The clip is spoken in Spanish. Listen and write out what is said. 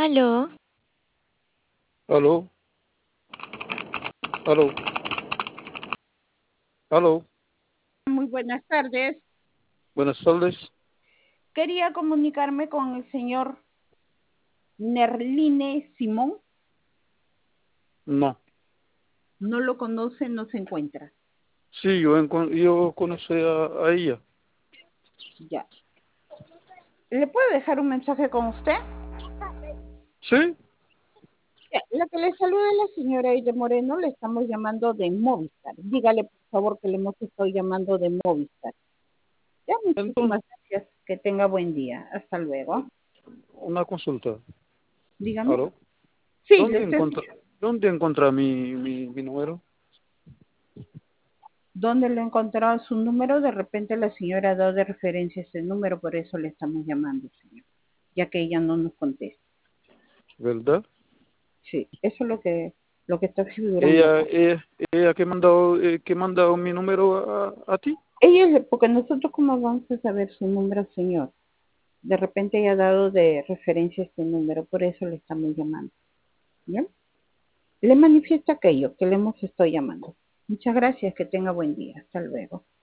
Aló, Aló, aló, aló. Muy buenas tardes. Buenas tardes. Quería comunicarme con el señor Nerline Simón. No. No lo conoce, no se encuentra. Sí, yo conocí a ella. Ya. ¿Le puedo dejar un mensaje con usted? ¿Sí? Ya, la que le saluda es la señora Aide Moreno, le estamos llamando de Movistar. Dígale, por favor, que le hemos estado llamando de Movistar. Ya, Entonces, muchísimas gracias. Que tenga buen día. Hasta luego. una consulta. Dígame. Aló. Sí, le ¿Dónde estoy encontra, escuchando. dónde encontra mi número? ¿Dónde lo encontrado su número? De repente la señora ha dado de referencia ese número, por eso le estamos llamando, señor, ya que ella no nos contesta. ¿Verdad? Sí, eso es lo que está figurando Ella, acá. ella, ella que mandado mi número a ti. Porque nosotros cómo vamos a saber su número, señor. De repente ella ha dado de referencia este número, por eso le estamos llamando. ¿Bien? Le manifiesta aquello que le hemos estado llamando. Muchas gracias, que tenga buen día. Hasta luego.